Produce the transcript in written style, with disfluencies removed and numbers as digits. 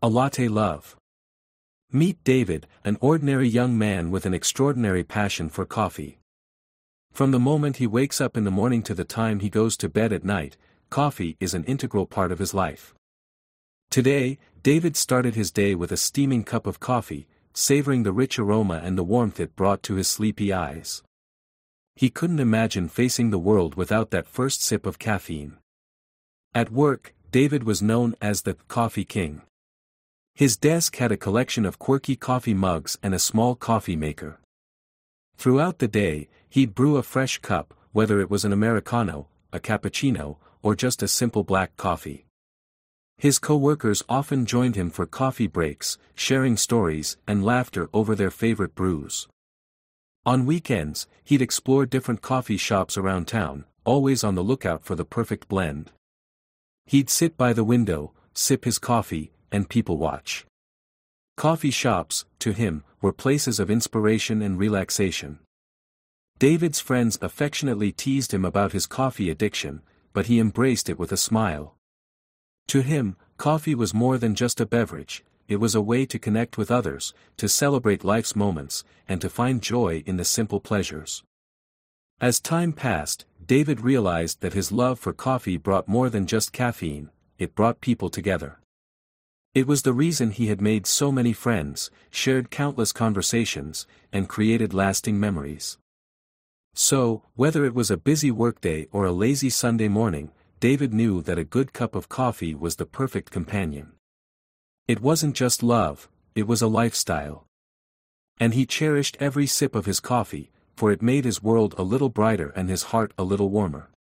A latte love. Meet David, an ordinary young man with an extraordinary passion for coffee. From the moment he wakes up in the morning to the time he goes to bed at night, coffee is an integral part of his life. Today, David started his day with a steaming cup of coffee, savoring the rich aroma and the warmth it brought to his sleepy eyes. He couldn't imagine facing the world without that first sip of caffeine. At work, David was known as the Coffee King. His desk had a collection of quirky coffee mugs and a small coffee maker. Throughout the day, he'd brew a fresh cup, whether it was an Americano, a cappuccino, or just a simple black coffee. His co-workers often joined him for coffee breaks, sharing stories and laughter over their favorite brews. On weekends, he'd explore different coffee shops around town, always on the lookout for the perfect blend. He'd sit by the window, sip his coffee, and people watch. Coffee shops, to him, were places of inspiration and relaxation. David's friends affectionately teased him about his coffee addiction, but he embraced it with a smile. To him, coffee was more than just a beverage, it was a way to connect with others, to celebrate life's moments, and to find joy in the simple pleasures. As time passed, David realized that his love for coffee brought more than just caffeine, it brought people together. It was the reason he had made so many friends, shared countless conversations, and created lasting memories. So, whether it was a busy workday or a lazy Sunday morning, David knew that a good cup of coffee was the perfect companion. It wasn't just love, it was a lifestyle. And he cherished every sip of his coffee, for it made his world a little brighter and his heart a little warmer.